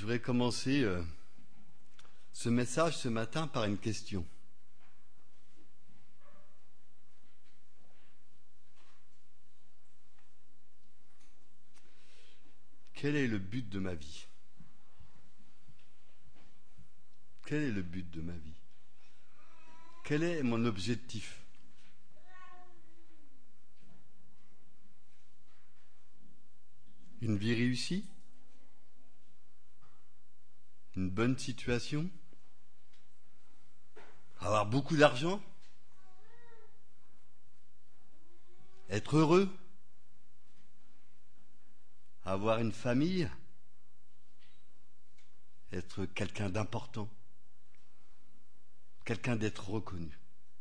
Je voudrais commencer ce message ce matin par une question. Quel est le but de ma vie? Quel est le but de ma vie? Quel est mon objectif? Une vie réussie? Une bonne situation? Avoir beaucoup d'argent? Être heureux? Avoir une famille? Être quelqu'un d'important? Quelqu'un d'être reconnu?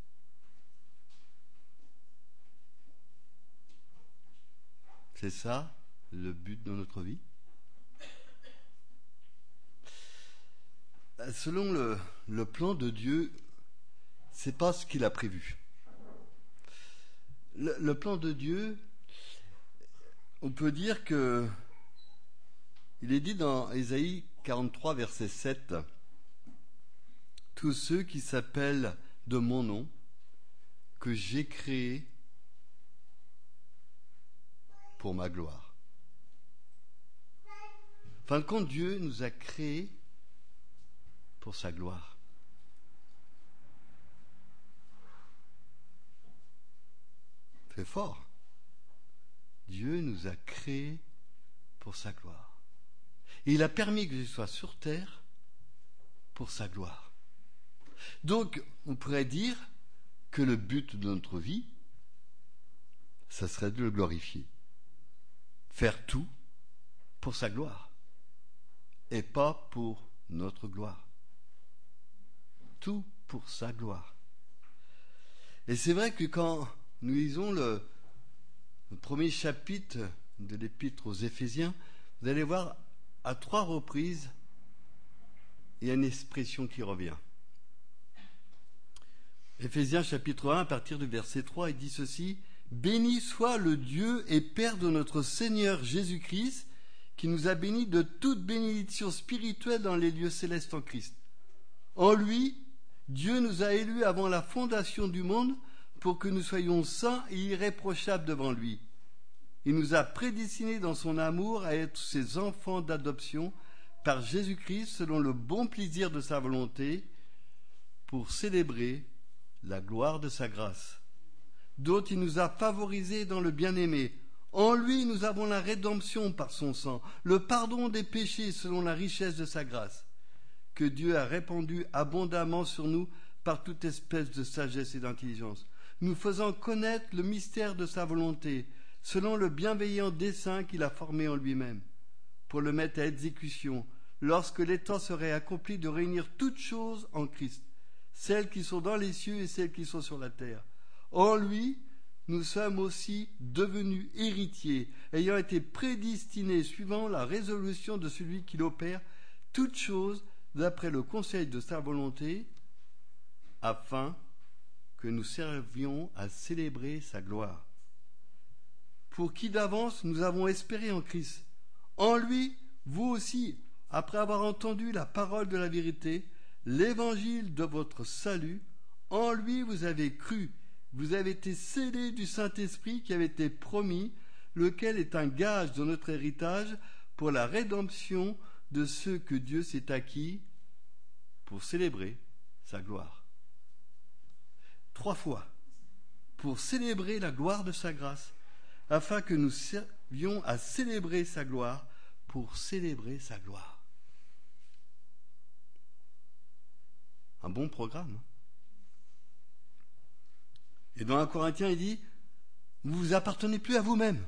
C'est ça le but de notre vie? Selon le plan de Dieu, c'est pas ce qu'il a prévu. Le plan de Dieu, on peut dire que il est dit dans Ésaïe 43, verset 7, « Tous ceux qui s'appellent de mon nom, que j'ai créés pour ma gloire. » En fin de compte, Dieu nous a créés pour sa gloire. C'est fort. Dieu nous a créés pour sa gloire. Et il a permis que je sois sur terre pour sa gloire. Donc, on pourrait dire que le but de notre vie, ça serait de le glorifier. Faire tout pour sa gloire. Et pas pour notre gloire. Tout pour sa gloire. Et c'est vrai que quand nous lisons le premier chapitre de l'épître aux Éphésiens, vous allez voir à 3 reprises, il y a une expression qui revient. Éphésiens chapitre 1, à partir du verset 3, il dit ceci, « Béni soit le Dieu et Père de notre Seigneur Jésus-Christ, qui nous a bénis de toute bénédiction spirituelle dans les lieux célestes en Christ. En lui, Dieu nous a élus avant la fondation du monde pour que nous soyons saints et irréprochables devant lui. Il nous a prédestinés dans son amour à être ses enfants d'adoption par Jésus-Christ selon le bon plaisir de sa volonté pour célébrer la gloire de sa grâce. D'autres, il nous a favorisés dans le bien-aimé. En lui, nous avons la rédemption par son sang, le pardon des péchés selon la richesse de sa grâce, que Dieu a répandu abondamment sur nous par toute espèce de sagesse et d'intelligence, nous faisant connaître le mystère de sa volonté, selon le bienveillant dessein qu'il a formé en lui-même, pour le mettre à exécution, lorsque les temps seraient accomplis de réunir toutes choses en Christ, celles qui sont dans les cieux et celles qui sont sur la terre. En lui, nous sommes aussi devenus héritiers, ayant été prédestinés suivant la résolution de celui qui opère toutes choses d'après le conseil de sa volonté, afin que nous servions à célébrer sa gloire. Pour qui d'avance nous avons espéré en Christ. En lui, vous aussi, après avoir entendu la parole de la vérité, l'évangile de votre salut, en lui vous avez cru, vous avez été scellés du Saint-Esprit qui avait été promis, lequel est un gage de notre héritage pour la rédemption de ceux que Dieu s'est acquis pour célébrer sa gloire. 3 fois, pour célébrer la gloire de sa grâce, afin que nous servions à célébrer sa gloire, pour célébrer sa gloire. Un bon programme. Et dans 1 Corinthiens, il dit, vous ne vous appartenez plus à vous-même,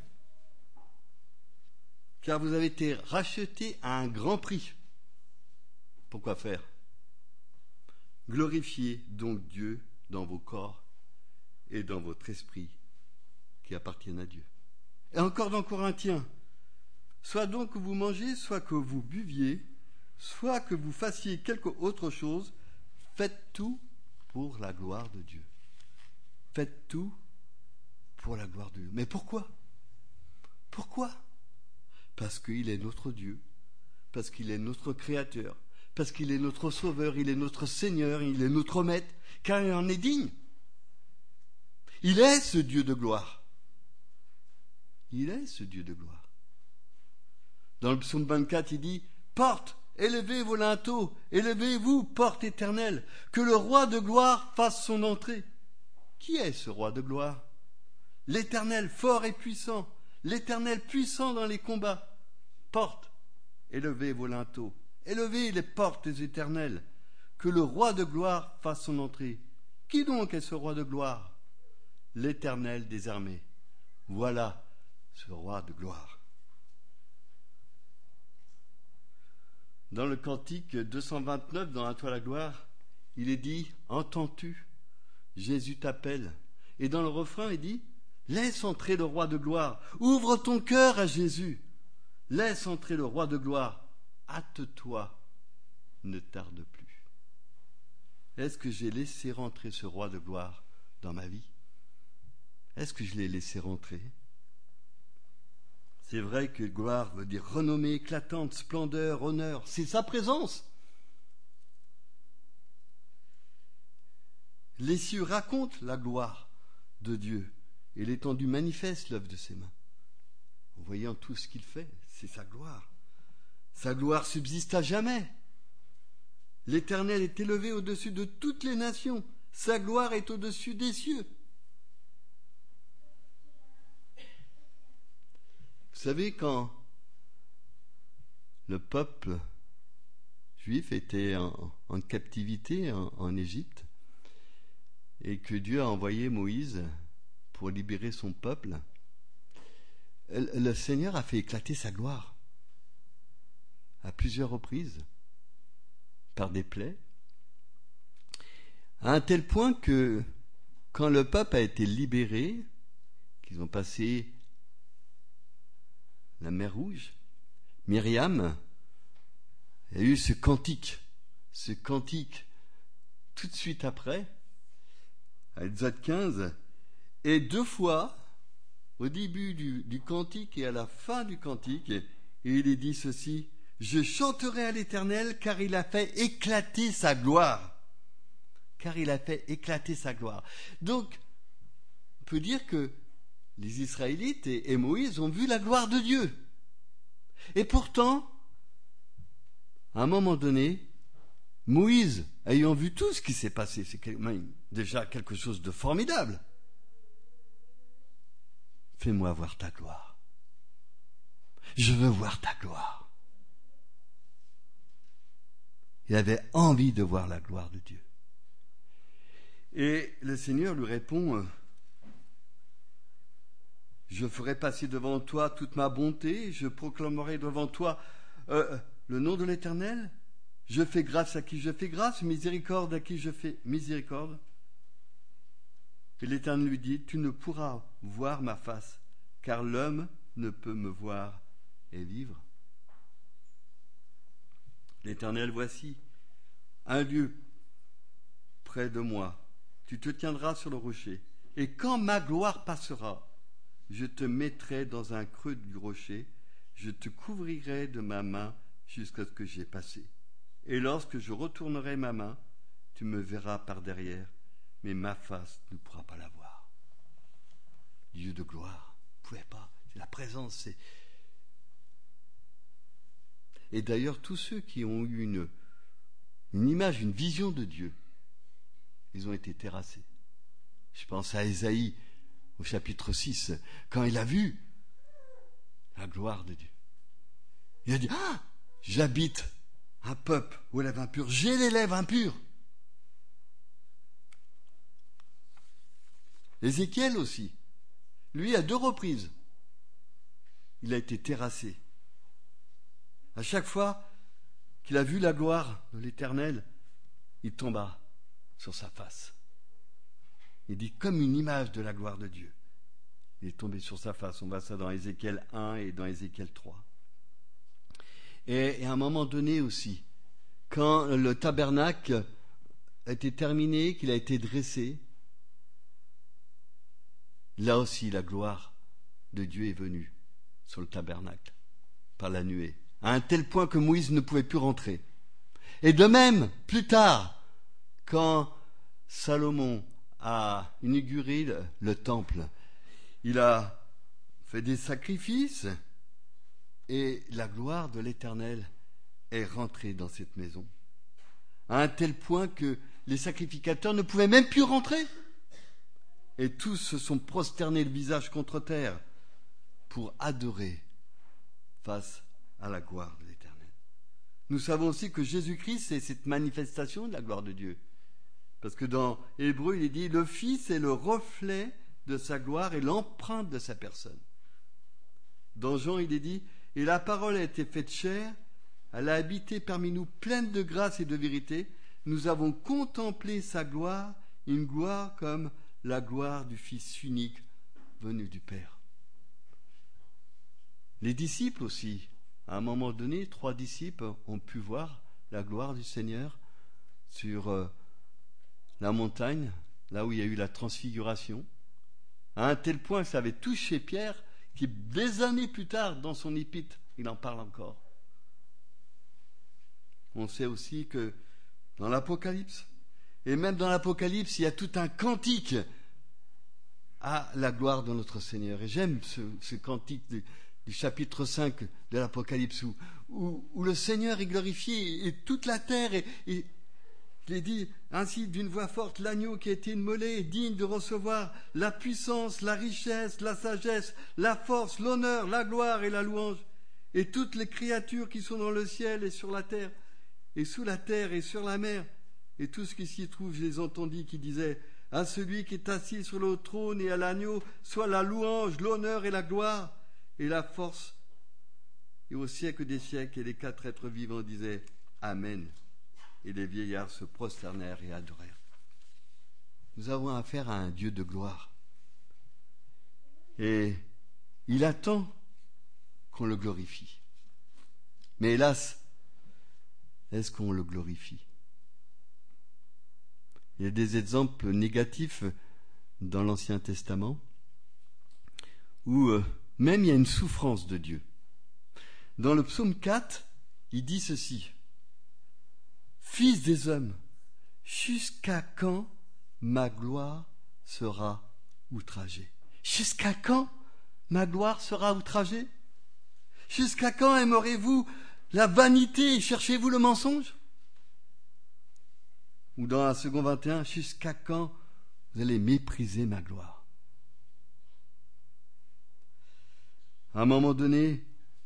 car vous avez été rachetés à un grand prix. Pourquoi faire? Glorifiez donc Dieu dans vos corps et dans votre esprit qui appartiennent à Dieu. Et encore dans Corinthiens, soit donc que vous mangez, soit que vous buviez, soit que vous fassiez quelque autre chose, faites tout pour la gloire de Dieu. Faites tout pour la gloire de Dieu. Mais pourquoi? Pourquoi? Parce qu'il est notre Dieu, parce qu'il est notre Créateur, parce qu'il est notre Sauveur, il est notre Seigneur, il est notre Maître, car il en est digne. Il est ce Dieu de gloire. Il est ce Dieu de gloire. Dans le psaume 24, il dit « Porte, élevez vos linteaux, élevez-vous, porte éternelle, que le roi de gloire fasse son entrée. » Qui est ce roi de gloire? L'Éternel fort et puissant, l'Éternel puissant dans les combats. Porte, élevez vos linteaux, élevez les portes éternelles, que le roi de gloire fasse son entrée. Qui donc est ce roi de gloire? L'Éternel des armées. Voilà ce roi de gloire. Dans le cantique 229, dans À toi la gloire, il est dit « Entends-tu? Jésus t'appelle. » Et dans le refrain, il dit « Laisse entrer le roi de gloire. Ouvre ton cœur à Jésus. Laisse entrer le roi de gloire. Hâte-toi. Ne tarde plus. » Est-ce que j'ai laissé rentrer ce roi de gloire dans ma vie? Est-ce que je l'ai laissé rentrer? C'est vrai que gloire veut dire renommée, éclatante, splendeur, honneur. C'est sa présence. Les cieux racontent la gloire de Dieu et l'étendue manifeste l'œuvre de ses mains. En voyant tout ce qu'il fait, c'est sa gloire. Sa gloire subsiste à jamais. L'Éternel est élevé au-dessus de toutes les nations. Sa gloire est au-dessus des cieux. Vous savez, quand le peuple juif était en captivité en Égypte et que Dieu a envoyé Moïse pour libérer son peuple, le Seigneur a fait éclater sa gloire à plusieurs reprises par des plaies, à un tel point que quand le peuple a été libéré, qu'ils ont passé la mer Rouge, Myriam a eu ce cantique tout de suite après, à Exode 15, et 2 fois, au début du cantique et à la fin du cantique, il est dit ceci: je chanterai à l'Éternel car il a fait éclater sa gloire. Car il a fait éclater sa gloire. Donc, on peut dire que les Israélites et Moïse ont vu la gloire de Dieu. Et pourtant, à un moment donné, Moïse, ayant vu tout ce qui s'est passé, c'est déjà quelque chose de formidable. Fais-moi voir ta gloire. Je veux voir ta gloire. Il avait envie de voir la gloire de Dieu. Et le Seigneur lui répond: je ferai passer devant toi toute ma bonté, je proclamerai devant toi le nom de l'Éternel. Je fais grâce à qui je fais grâce, miséricorde à qui je fais miséricorde. Et l'Éternel lui dit: tu ne pourras voir ma face, car l'homme ne peut me voir et vivre. L'Éternel, voici un lieu près de moi. Tu te tiendras sur le rocher, et quand ma gloire passera, je te mettrai dans un creux du rocher, je te couvrirai de ma main jusqu'à ce que j'aie passé. Et lorsque je retournerai ma main, tu me verras par derrière, mais ma face ne pourra pas la voir. Dieu de gloire, vous ne pouvez pas, c'est la présence. C'est... Et d'ailleurs, tous ceux qui ont eu une image, une vision de Dieu, ils ont été terrassés. Je pense à Ésaïe, au chapitre 6, quand il a vu la gloire de Dieu. Il a dit: ah, j'habite un peuple aux lèvres impures, j'ai les lèvres impures. Ézéchiel aussi, lui, à 2 reprises, il a été terrassé. À chaque fois qu'il a vu la gloire de l'Éternel, il tomba sur sa face. Il dit comme une image de la gloire de Dieu. Il est tombé sur sa face. On voit ça dans Ézéchiel 1 et dans Ézéchiel 3. Et à un moment donné aussi, quand le tabernacle a été terminé, qu'il a été dressé, là aussi la gloire de Dieu est venue sur le tabernacle par la nuée à un tel point que Moïse ne pouvait plus rentrer. Et de même, plus tard, quand Salomon a inauguré le temple, il a fait des sacrifices et la gloire de l'Éternel est rentrée dans cette maison. À un tel point que les sacrificateurs ne pouvaient même plus rentrer. Et tous se sont prosternés le visage contre terre pour adorer face à la gloire de l'Éternel. Nous savons aussi que Jésus-Christ, c'est cette manifestation de la gloire de Dieu. Parce que dans Hébreu, il est dit, le Fils est le reflet de sa gloire et l'empreinte de sa personne. Dans Jean, il est dit, et la parole a été faite chair, elle a habité parmi nous pleine de grâce et de vérité. Nous avons contemplé sa gloire, une gloire comme la gloire du Fils unique venu du Père. Les disciples aussi, à un moment donné, 3 disciples ont pu voir la gloire du Seigneur sur la montagne, là où il y a eu la transfiguration, à un tel point que ça avait touché Pierre, qui des années plus tard, dans son épître, il en parle encore. On sait aussi que dans l'Apocalypse, et même dans l'Apocalypse, il y a tout un cantique à la gloire de notre Seigneur. Et j'aime ce cantique du chapitre 5 de l'Apocalypse où le Seigneur est glorifié et toute la terre il est dit ainsi d'une voix forte, l'agneau qui a été immolé est digne de recevoir la puissance, la richesse, la sagesse, la force, l'honneur, la gloire et la louange. Et toutes les créatures qui sont dans le ciel et sur la terre, et sous la terre et sur la mer, et tout ce qui s'y trouve, je les entendis qui disaient, à celui qui est assis sur le trône et à l'agneau, soit la louange, l'honneur et la gloire, et la force, et au siècle des siècles. Et les 4 êtres vivants disaient, Amen. Et les vieillards se prosternèrent et adorèrent. Nous avons affaire à un Dieu de gloire. Et il attend qu'on le glorifie. Mais hélas, est-ce qu'on le glorifie? Il y a des exemples négatifs dans l'Ancien Testament où même il y a une souffrance de Dieu. Dans le psaume 4, il dit ceci, « Fils des hommes, jusqu'à quand ma gloire sera outragée ?» Jusqu'à quand ma gloire sera outragée? Jusqu'à quand aimerez-vous la vanité et cherchez-vous le mensonge? Ou dans un second 21, jusqu'à quand vous allez mépriser ma gloire? À un moment donné,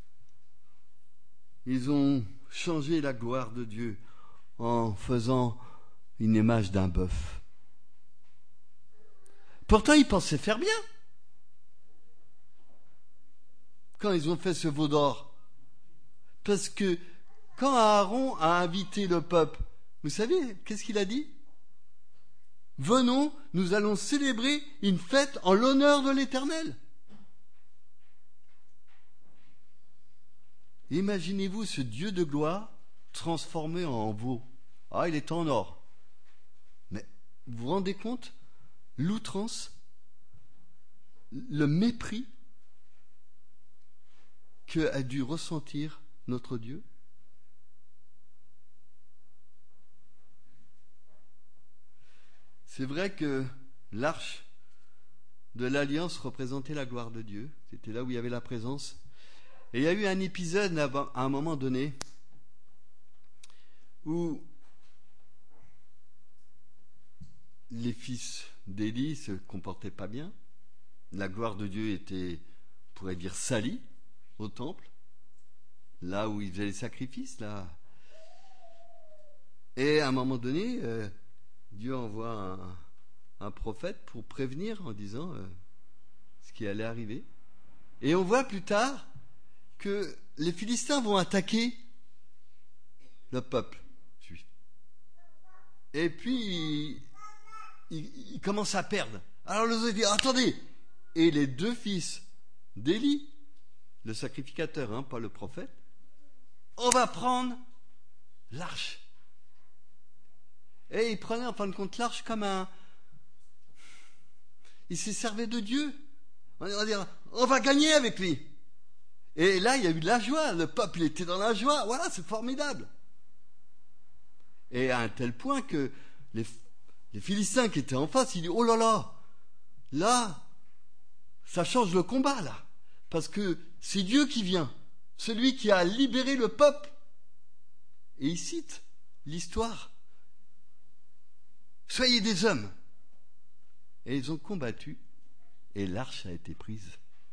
ils ont changé la gloire de Dieu en faisant une image d'un bœuf. Pourtant, ils pensaient faire bien. Quand ils ont fait ce veau d'or. Parce que quand Aaron a invité le peuple, vous savez, qu'est-ce qu'il a dit? Venons, nous allons célébrer une fête en l'honneur de l'Éternel. Imaginez-vous ce Dieu de gloire transformé en veau. Ah, il est en or. Mais vous vous rendez compte? L'outrance, le mépris que a dû ressentir notre Dieu. C'est vrai que l'arche de l'Alliance représentait la gloire de Dieu. C'était là où il y avait la présence. Et il y a eu un épisode à un moment donné où les fils d'Élie se comportaient pas bien. La gloire de Dieu était, on pourrait dire, salie au temple, là où ils faisaient les sacrifices, là. Et à un moment donné, Dieu envoie un prophète pour prévenir en disant ce qui allait arriver. Et on voit plus tard que les Philistins vont attaquer le peuple juif. Et puis, ils commencent à perdre. Alors les autres disent, attendez. Et les 2 fils d'Élie, le sacrificateur, pas le prophète, on va prendre l'arche. Et ils prenaient en fin de compte l'arche comme un... Ils se servaient de Dieu. On va dire, on va gagner avec lui. Et là, il y a eu de la joie. Le peuple était dans la joie. Voilà, c'est formidable. Et à un tel point que les Philistins qui étaient en face, ils disent, oh là, ça change le combat, là. Parce que c'est Dieu qui vient. Celui qui a libéré le peuple. Et il cite l'histoire. Soyez des hommes. Et ils ont combattu. Et l'arche a été prise.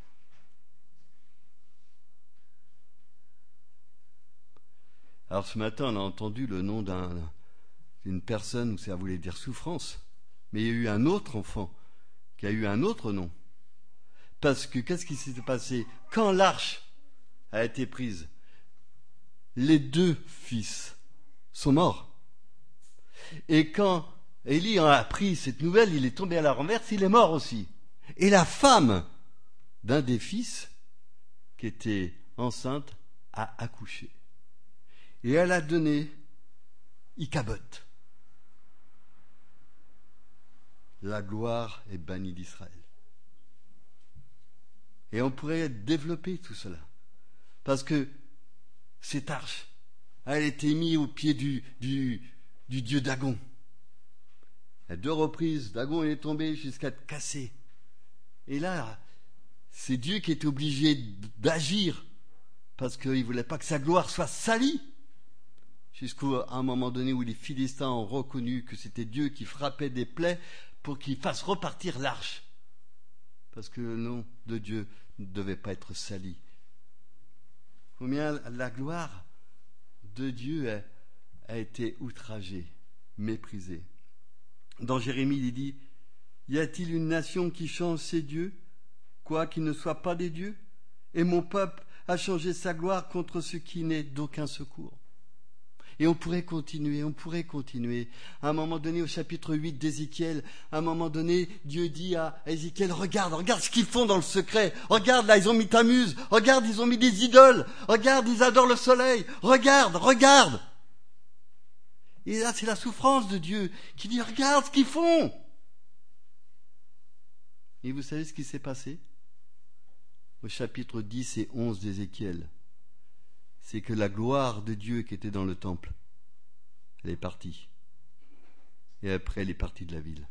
Alors ce matin, on a entendu le nom d'une personne où ça voulait dire souffrance. Mais il y a eu un autre enfant qui a eu un autre nom. Parce que qu'est-ce qui s'est passé? Quand l'arche a été prise, les 2 fils sont morts. Et quand Élie a appris cette nouvelle, il est tombé à la renverse, il est mort aussi. Et la femme d'un des fils, qui était enceinte, a accouché. Et elle a donné Ichabod. La gloire est bannie d'Israël. Et on pourrait développer tout cela. Parce que cette arche, elle était mise au pied du dieu Dagon. À 2 reprises, Dagon est tombé jusqu'à être cassé. Et là, c'est Dieu qui est obligé d'agir parce qu'il ne voulait pas que sa gloire soit salie. Jusqu'à un moment donné où les Philistins ont reconnu que c'était Dieu qui frappait des plaies pour qu'il fasse repartir l'arche. Parce que le nom de Dieu ne devait pas être sali. Combien la gloire de Dieu a été outragée, méprisée. Dans Jérémie, il dit, y a-t-il une nation qui change ses dieux, quoi qu'il ne soit pas des dieux? Et mon peuple a changé sa gloire contre ce qui n'est d'aucun secours. Et on pourrait continuer. À un moment donné, au chapitre 8 d'Ézéchiel, à un moment donné, Dieu dit à Ézéchiel, regarde ce qu'ils font dans le secret. Regarde, là, ils ont mis Tammuz. Regarde, ils ont mis des idoles. Regarde, ils adorent le soleil. Regarde. Et là, c'est la souffrance de Dieu qui dit, regarde ce qu'ils font. Et vous savez ce qui s'est passé? Au chapitre 10 et 11 d'Ézéchiel. C'est que la gloire de Dieu qui était dans le temple, elle est partie. Et après, elle est partie de la ville.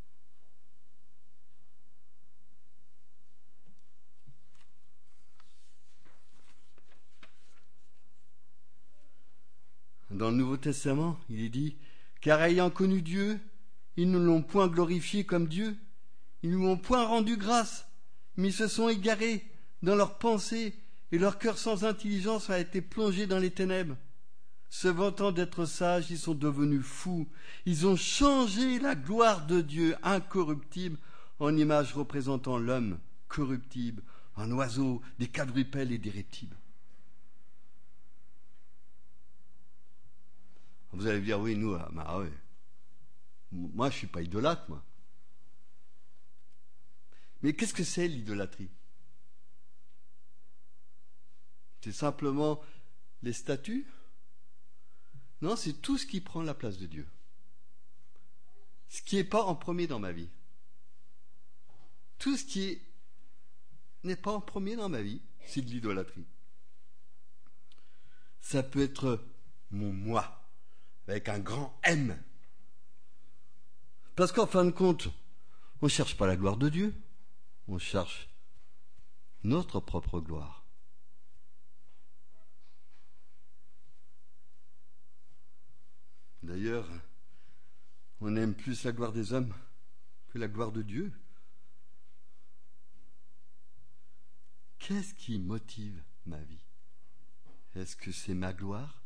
Dans le Nouveau Testament, il est dit, car ayant connu Dieu, ils ne l'ont point glorifié comme Dieu, ils ne lui ont point rendu grâce, mais ils se sont égarés dans leurs pensées, et leur cœur sans intelligence a été plongé dans les ténèbres. Se vantant d'être sages, ils sont devenus fous. Ils ont changé la gloire de Dieu incorruptible en image représentant l'homme corruptible, en oiseau, des quadrupèdes et des reptiles. Vous allez dire, oui, nous, ouais. Moi, je ne suis pas idolâtre, moi. Mais qu'est-ce que c'est l'idolâtrie? C'est simplement les statues? Non, c'est tout ce qui prend la place de Dieu. Ce qui n'est pas en premier dans ma vie. Tout ce qui n'est pas en premier dans ma vie, c'est de l'idolâtrie. Ça peut être mon moi, avec un grand M. Parce qu'en fin de compte, on ne cherche pas la gloire de Dieu, on cherche notre propre gloire. D'ailleurs, on aime plus la gloire des hommes que la gloire de Dieu. Qu'est-ce qui motive ma vie? Est-ce que c'est ma gloire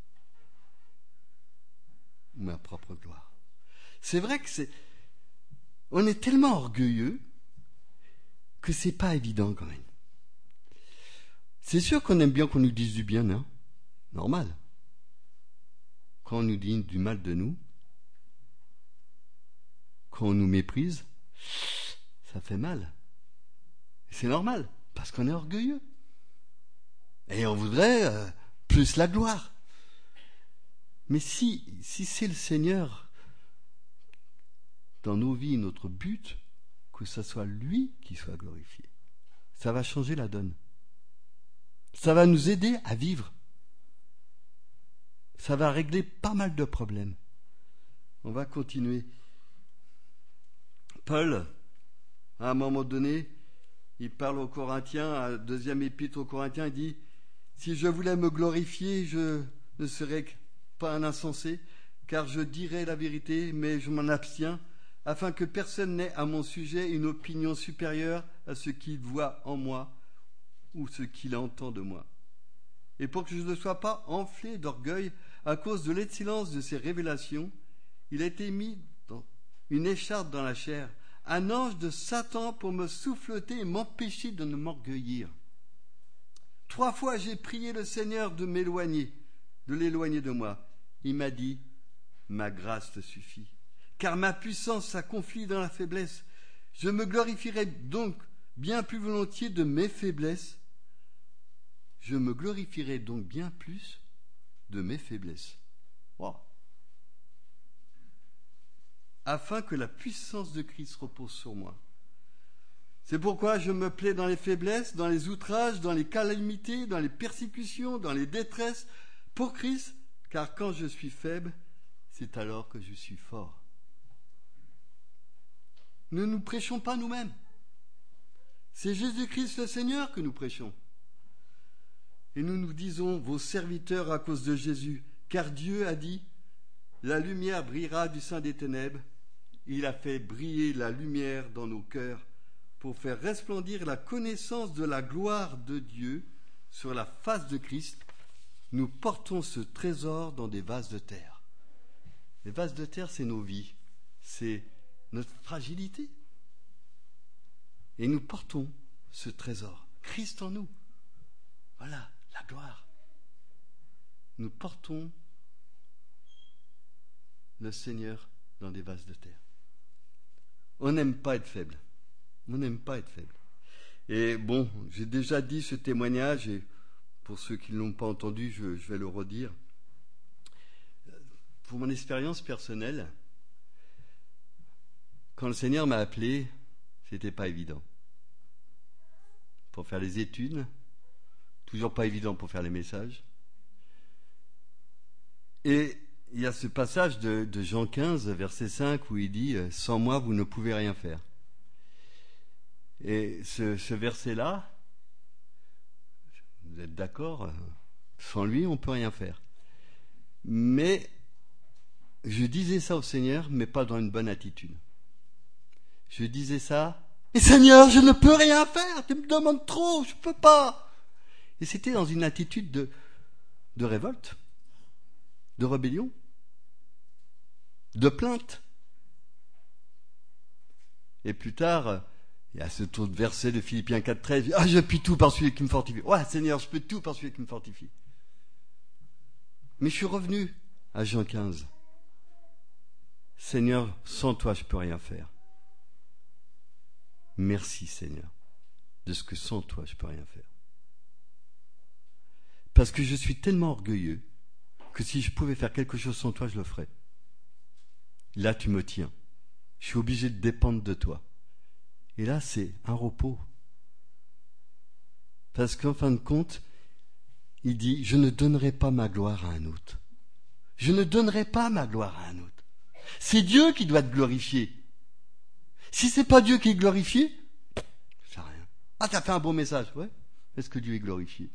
ou ma propre gloire? C'est vrai que on est tellement orgueilleux que c'est pas évident quand même. C'est sûr qu'on aime bien qu'on nous dise du bien, non? Normal. Quand on nous dit du mal de nous, quand on nous méprise, ça fait mal. C'est normal, parce qu'on est orgueilleux. Et on voudrait plus la gloire. Mais si c'est le Seigneur dans nos vies, notre but, que ce soit lui qui soit glorifié, ça va changer la donne. Ça va nous aider à vivre. Ça va régler pas mal de problèmes. On va continuer. Paul, à un moment donné, il parle aux Corinthiens, à la deuxième épître aux Corinthiens, il dit « Si je voulais me glorifier, je ne serais pas un insensé, car je dirais la vérité, mais je m'en abstiens, afin que personne n'ait à mon sujet une opinion supérieure à ce qu'il voit en moi ou ce qu'il entend de moi. Et pour que je ne sois pas enflé d'orgueil à cause de l'excellence de ces révélations, il a été mis une écharpe dans la chair, un ange de Satan pour me souffleter et m'empêcher de ne m'orgueillir. 3 fois j'ai prié le Seigneur de l'éloigner de moi. Il m'a dit, ma grâce te suffit, car ma puissance s'accomplit dans la faiblesse. Je me glorifierai donc bien plus volontiers de mes faiblesses. Je me glorifierai donc bien plus de mes faiblesses. Wow. Afin que la puissance de Christ repose sur moi. C'est pourquoi je me plais dans les faiblesses, dans les outrages, dans les calamités, dans les persécutions, dans les détresses, pour Christ, car quand je suis faible, c'est alors que je suis fort. Nous ne prêchons pas nous-mêmes. C'est Jésus-Christ le Seigneur que nous prêchons. Et nous nous disons vos serviteurs à cause de Jésus, car Dieu a dit, la lumière brillera du sein des ténèbres. Il a fait briller la lumière dans nos cœurs pour faire resplendir la connaissance de la gloire de Dieu sur la face de Christ. Nous portons ce trésor dans des vases de terre. Les vases de terre, c'est nos vies, c'est notre fragilité. Et nous portons ce trésor, Christ en nous. Voilà, la gloire. Nous portons le Seigneur dans des vases de terre. On n'aime pas être faible. On n'aime pas être faible. Et bon, j'ai déjà dit ce témoignage, et pour ceux qui ne l'ont pas entendu, je vais le redire. Pour mon expérience personnelle, quand le Seigneur m'a appelé, c'était pas évident. Pour faire les études, toujours pas évident pour faire les messages. Et il y a ce passage de Jean 15, verset 5, où il dit « Sans moi, vous ne pouvez rien faire ». Et ce verset-là, vous êtes d'accord, sans lui, on ne peut rien faire. Mais je disais ça au Seigneur, mais pas dans une bonne attitude. Je disais ça, « Mais Seigneur, je ne peux rien faire, tu me demandes trop, je ne peux pas ». Et c'était dans une attitude de révolte, de rébellion, de plainte. Et plus tard, il y a ce tour de verset de Philippiens 4,13. Ah, je puis tout par celui qui me fortifie. Ouais, Seigneur, je peux tout par celui qui me fortifie. Mais je suis revenu à Jean 15. Seigneur, sans toi, je peux rien faire. Merci, Seigneur, de ce que sans toi, je peux rien faire. Parce que je suis tellement orgueilleux que si je pouvais faire quelque chose sans toi, je le ferais. Là, tu me tiens. Je suis obligé de dépendre de toi. Et là, c'est un repos. Parce qu'en fin de compte, il dit, je ne donnerai pas ma gloire à un autre. Je ne donnerai pas ma gloire à un autre. C'est Dieu qui doit être glorifié. Si c'est pas Dieu qui est glorifié, ça sert à rien. Ah, t'as fait un bon message, ouais. Est-ce que Dieu est glorifié?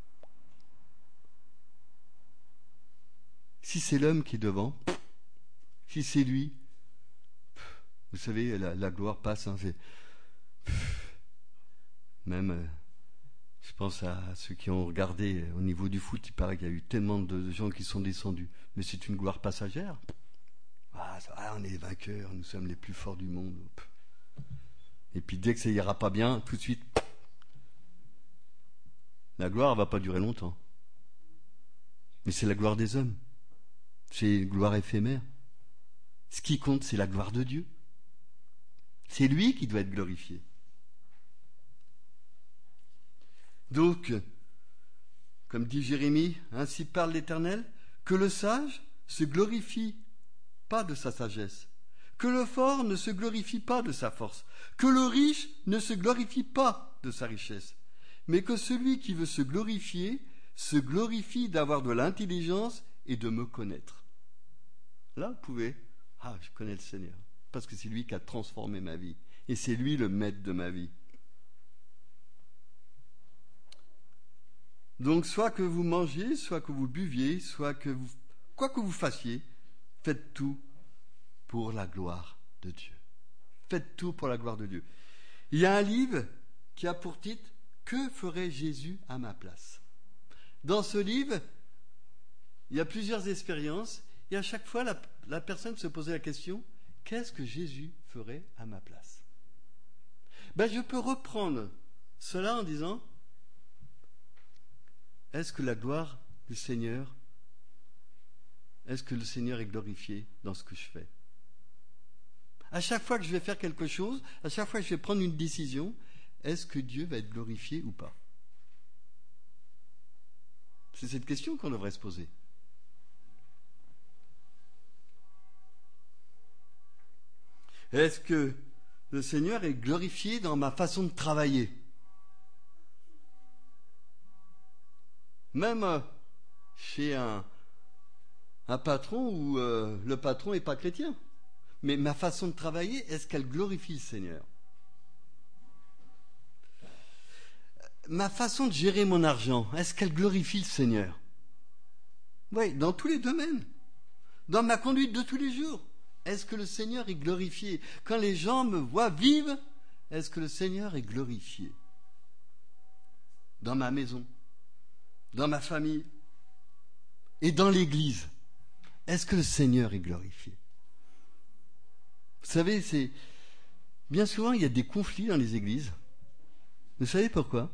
Si c'est l'homme qui est devant, si c'est lui, vous savez, la gloire passe. Hein, même, je pense à ceux qui ont regardé au niveau du foot, il paraît qu'il y a eu tellement de gens qui sont descendus. Mais c'est une gloire passagère. On est les vainqueurs, nous sommes les plus forts du monde. Et puis dès que ça ira pas bien, tout de suite, la gloire ne va pas durer longtemps. Mais c'est la gloire des hommes. C'est une gloire éphémère. Ce qui compte, c'est la gloire de Dieu. C'est lui qui doit être glorifié. Donc, comme dit Jérémie, ainsi parle l'Éternel, que le sage se glorifie pas de sa sagesse, que le fort ne se glorifie pas de sa force, que le riche ne se glorifie pas de sa richesse, mais que celui qui veut se glorifie d'avoir de l'intelligence et de me connaître. Là, vous pouvez, je connais le Seigneur, parce que c'est lui qui a transformé ma vie, et c'est lui le maître de ma vie. Donc, soit que vous mangiez, soit que vous buviez, quoi que vous fassiez, faites tout pour la gloire de Dieu. Faites tout pour la gloire de Dieu. Il y a un livre qui a pour titre « Que ferait Jésus à ma place ?» Dans ce livre, il y a plusieurs expériences et à chaque fois, la personne se posait la question « Qu'est-ce que Jésus ferait à ma place ?» Je peux reprendre cela en disant « Est-ce que la gloire du Seigneur, est-ce que le Seigneur est glorifié dans ce que je fais ?» À chaque fois que je vais faire quelque chose, à chaque fois que je vais prendre une décision, est-ce que Dieu va être glorifié ou pas? C'est cette question qu'on devrait se poser. Est-ce que le Seigneur est glorifié dans ma façon de travailler? Même chez un patron où le patron n'est pas chrétien. Mais ma façon de travailler, est-ce qu'elle glorifie le Seigneur? Ma façon de gérer mon argent, est-ce qu'elle glorifie le Seigneur? Oui, dans tous les domaines. Dans ma conduite de tous les jours, est-ce que le Seigneur est glorifié? Quand les gens me voient vivre, est-ce que le Seigneur est glorifié? Dans ma maison, dans ma famille et dans l'Église, est-ce que le Seigneur est glorifié? Vous savez, bien souvent, il y a des conflits dans les églises. Vous savez pourquoi?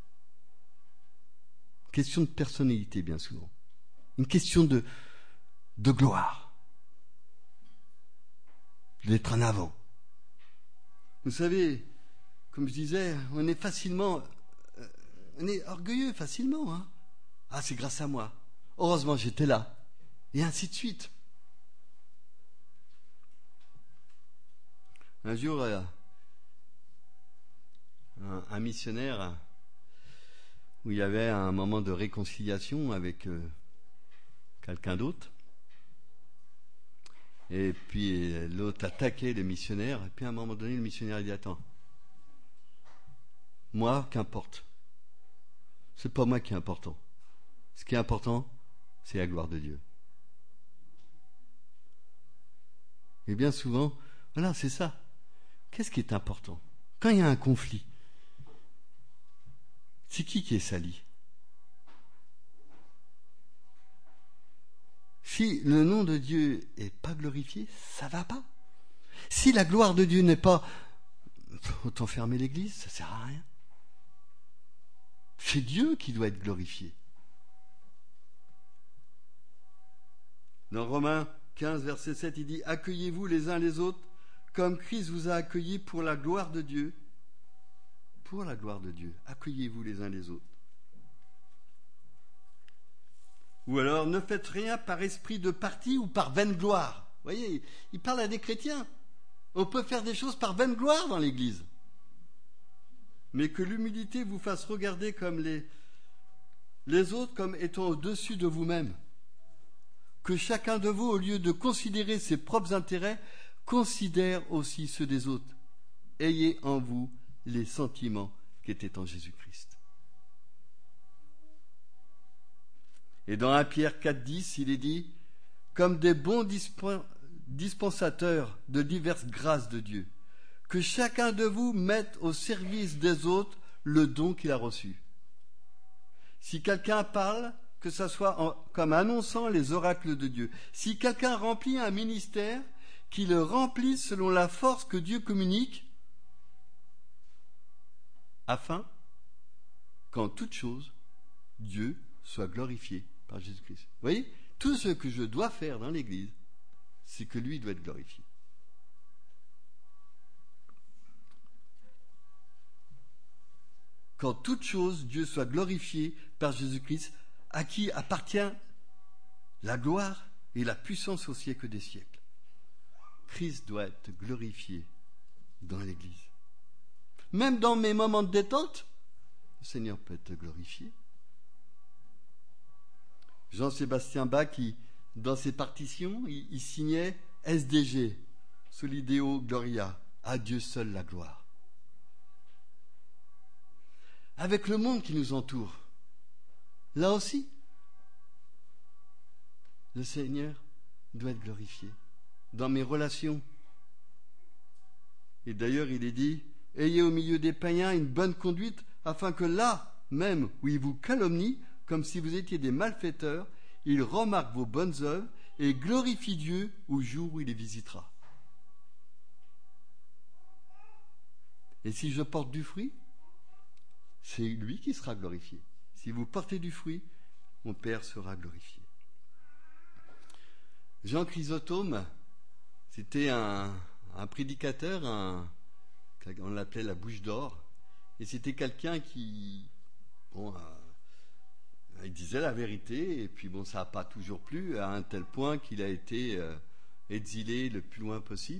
Question de personnalité, bien souvent. Une question de gloire. D'être en avant. Vous savez, comme je disais, on est orgueilleux facilement. Hein. C'est grâce à moi. Heureusement, j'étais là. Et ainsi de suite. Un jour, un missionnaire, où il y avait un moment de réconciliation avec quelqu'un d'autre, et puis l'autre attaquait le missionnaire, et puis à un moment donné, le missionnaire dit « Attends, moi, qu'importe, c'est pas moi qui est important. Ce qui est important, c'est la gloire de Dieu. » Et bien souvent, voilà, c'est ça. Qu'est-ce qui est important? Quand il y a un conflit, c'est qui est sali? Si le nom de Dieu n'est pas glorifié, ça ne va pas. Si la gloire de Dieu n'est pas... Autant fermer l'église, ça ne sert à rien. C'est Dieu qui doit être glorifié. Dans Romains 15, verset 7, il dit « Accueillez-vous les uns les autres comme Christ vous a accueillis pour la gloire de Dieu. » Pour la gloire de Dieu, accueillez-vous les uns les autres. Ou alors, ne faites rien par esprit de parti ou par vaine gloire. Vous voyez, il parle à des chrétiens. On peut faire des choses par vaine gloire dans l'Église. Mais que l'humilité vous fasse regarder comme les autres comme étant au-dessus de vous-même. Que chacun de vous, au lieu de considérer ses propres intérêts, considère aussi ceux des autres. Ayez en vous les sentiments qui étaient en Jésus-Christ. Et dans 1 Pierre 4,10, il est dit « Comme des bons dispensateurs de diverses grâces de Dieu, que chacun de vous mette au service des autres le don qu'il a reçu. Si quelqu'un parle, que ce soit comme annonçant les oracles de Dieu. Si quelqu'un remplit un ministère, qu'il le remplisse selon la force que Dieu communique, afin qu'en toute chose, Dieu soit glorifié par Jésus-Christ. Vous voyez, tout ce que je dois faire dans l'Église, c'est que lui doit être glorifié. Qu'en toute chose, Dieu soit glorifié par Jésus-Christ, à qui appartient la gloire et la puissance au siècle des siècles. Christ doit être glorifié dans l'Église. Même dans mes moments de détente, Le Seigneur peut être glorifié. Jean-Sébastien Bach, dans ses partitions, il signait SDG, Soli Deo Gloria, à Dieu seul la gloire. Avec le monde qui nous entoure, là aussi, le Seigneur doit être glorifié. Dans mes relations. Et d'ailleurs, il est dit, ayez au milieu des païens une bonne conduite, afin que là, même où ils vous calomnient, comme si vous étiez des malfaiteurs, ils remarquent vos bonnes œuvres et glorifient Dieu au jour où il les visitera. Et si je porte du fruit, c'est lui qui sera glorifié. Si vous portez du fruit, mon Père sera glorifié. Jean Chrysostome, c'était un prédicateur, on l'appelait la bouche d'or, et c'était quelqu'un qui, il disait la vérité, et puis ça n'a pas toujours plu, à un tel point qu'il a été exilé le plus loin possible,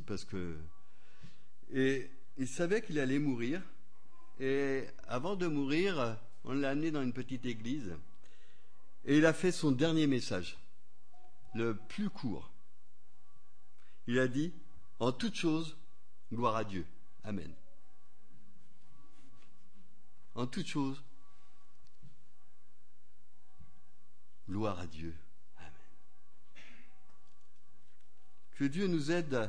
et il savait qu'il allait mourir, et avant de mourir, on l'a amené dans une petite église, et il a fait son dernier message, le plus court. Il a dit, en toute chose, gloire à Dieu. Amen. En toute chose, gloire à Dieu. Amen. Que Dieu nous aide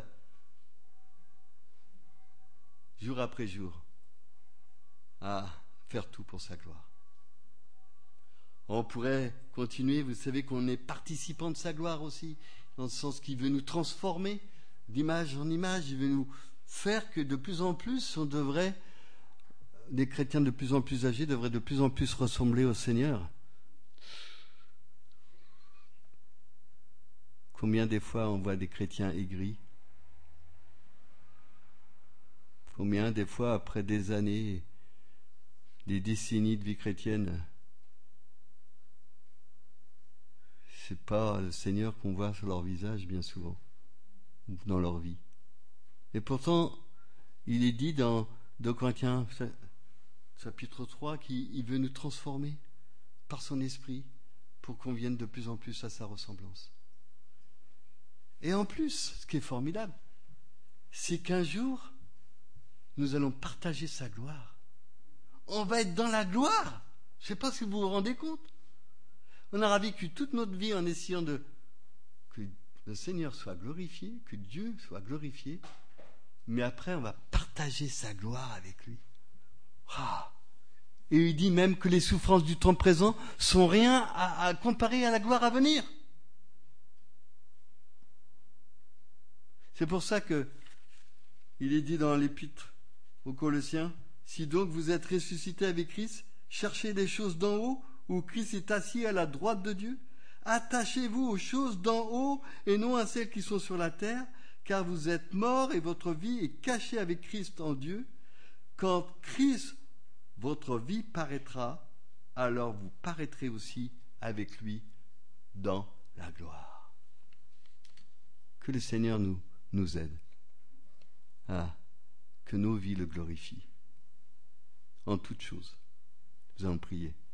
jour après jour à faire tout pour sa gloire. On pourrait continuer, vous savez qu'on est participant de sa gloire aussi, dans le sens qu'il veut nous transformer d'image en image, il veut nous faire que de plus en plus, des chrétiens de plus en plus âgés devraient de plus en plus ressembler au Seigneur. Combien des fois on voit des chrétiens aigris? Combien des fois, après des années, des décennies de vie chrétienne, c'est pas le Seigneur qu'on voit sur leur visage bien souvent, ou dans leur vie. Et pourtant, il est dit dans 2 Corinthiens chapitre 3 qu'il veut nous transformer par son esprit pour qu'on vienne de plus en plus à sa ressemblance. Et en plus, ce qui est formidable, c'est qu'un jour, nous allons partager sa gloire. On va être dans la gloire. Je ne sais pas si vous vous rendez compte. On aura vécu toute notre vie en essayant que le Seigneur soit glorifié, que Dieu soit glorifié, mais après on va partager sa gloire avec lui. Et il dit même que les souffrances du temps présent sont rien à comparer à la gloire à venir. C'est pour ça que il est dit dans l'épître aux Colossiens, si donc vous êtes ressuscités avec Christ, cherchez les choses d'en haut, où Christ est assis à la droite de Dieu. Attachez-vous aux choses d'en haut et non à celles qui sont sur la terre, car vous êtes morts et votre vie est cachée avec Christ en Dieu. Quand Christ, votre vie, paraîtra, alors vous paraîtrez aussi avec lui dans la gloire. Que le Seigneur nous aide à que nos vies le glorifient. En toutes choses, nous allons prier.